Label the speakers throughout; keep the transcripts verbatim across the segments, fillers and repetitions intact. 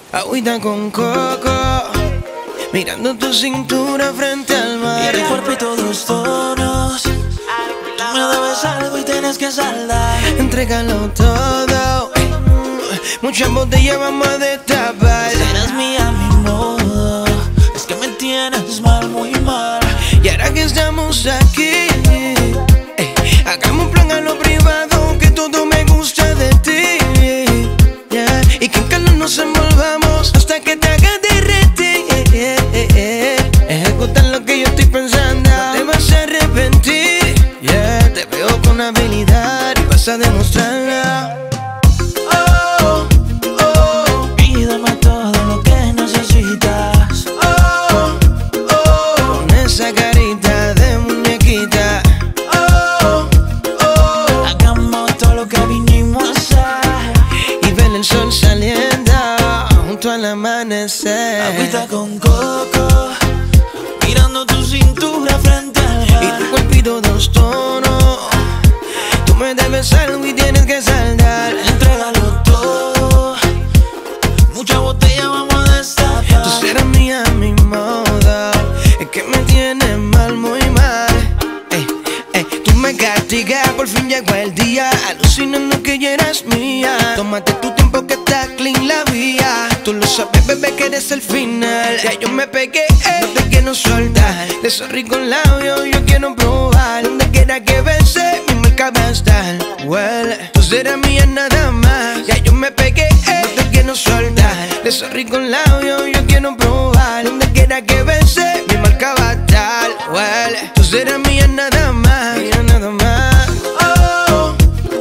Speaker 1: agüita con coco, mirando tu cintura frente al mar.
Speaker 2: Y tu cuerpo y todos tonos, tú me debes algo y tienes que saldar.
Speaker 1: Entrégalo todo, muchas botellas vamos a destapar.
Speaker 2: Serás mía a mi modo, es que me tienes mal, muy mal.
Speaker 1: Y ahora que estamos aquí, ey, hagamos un plan a lo privado, que todo me gusta de ti, yeah. Y que en calor nos envolvamos hasta que te haga derretir, yeah, yeah, yeah. Ejecutar lo que yo estoy pensando, no te vas a arrepentir, yeah. Te veo con habilidad y vas a demostrarla. Oh, oh,
Speaker 2: pídeme todo lo que necesitas.
Speaker 1: oh, oh, con esa carita de muñequita. Oh, oh,
Speaker 2: Hagamos todo lo que vinimos a hacer
Speaker 1: y ver el sol saliendo junto al amanecer.
Speaker 2: agüita con coco, mirando tu cintura frente al mar.
Speaker 1: Y tu cuerpito dos tonos, tú me debes algo y tienes que saldar.
Speaker 2: Entrégalo todo, mucha botella vamos a destapar.
Speaker 1: Tú serás mía a mi modo, es que me tienes mal, muy mal. Ey, ey, tú me castigas, por fin llegó el día, alucinando que ya eras mía. Tómate tu tiempo que está clean la vía. Tú lo sabes, bebé, que eres el final. Ya yo me pegué, ey, no te quiero soltar. De esos ricos labios yo quiero probar. Donde quiera que bese, mi marca va a estar. Huele, tú serás mía nada más. Ya yo me pegué, ey, no te quiero soltar. De esos ricos labios yo quiero probar. Donde quiera que bese, mi marca va a estar. Huele, tú serás mía nada más. Mía nada más. Oh,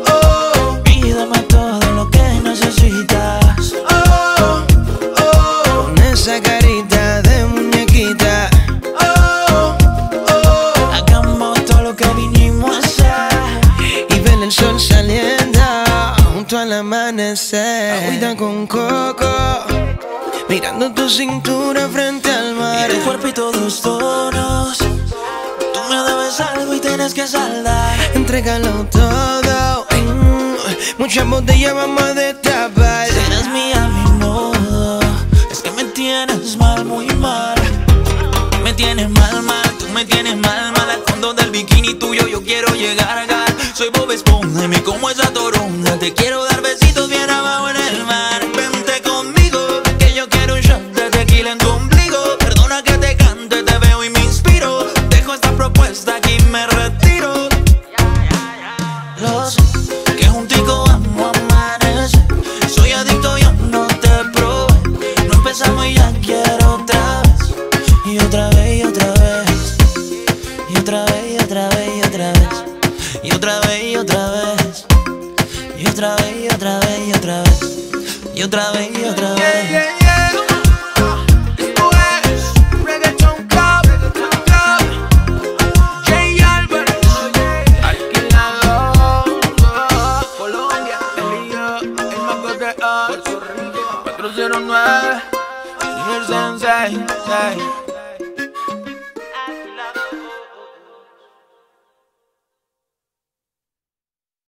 Speaker 1: oh,
Speaker 2: Pídeme todo lo que necesitas.
Speaker 1: oh, oh, con esa carita de muñequita. Oh, oh,
Speaker 2: Hagamos todo lo que vinimos a hacer
Speaker 1: y ver el sol saliendo junto al amanecer. Agüita con coco, mirando tu cintura frente al mar.
Speaker 2: y tu cuerpo y todos tonos, tú me debes algo y tienes que saldar.
Speaker 1: Entrégalo todo, mm, muchas botellas vamos a destapar.
Speaker 2: Serás mía a mi modo, es que me tienes mal, muy mal. Me tienes mal, mal, tú me tienes mal, mal. Al fondo del bikini tuyo yo quiero llegar, gal. Soy Bob Esponja y me como esa toronja. Te quiero dar besitos bien abajo en el mar. Vente conmigo, que yo quiero un shot de tequila en tu ombligo. Perdona que te cante, te veo y me inspiro. Dejo esta propuesta aquí y me retiro. Lo sé, que juntico vamos a amanecer. Soy adicto, yo no te probé. No empezamos y ya quiero otra vez. Y otra vez, y otra vez. Y otra vez, y otra vez, y otra vez. Y otra vez, y otra vez. Y otra vez, y otra vez, y otra vez. Y otra vez, y otra vez.
Speaker 3: Esto es Reggaeton Club, J Albert, alquilado, Colombia, el lío, el mago de Puerto Rico, cuatro cero nueve, Senior Sensei,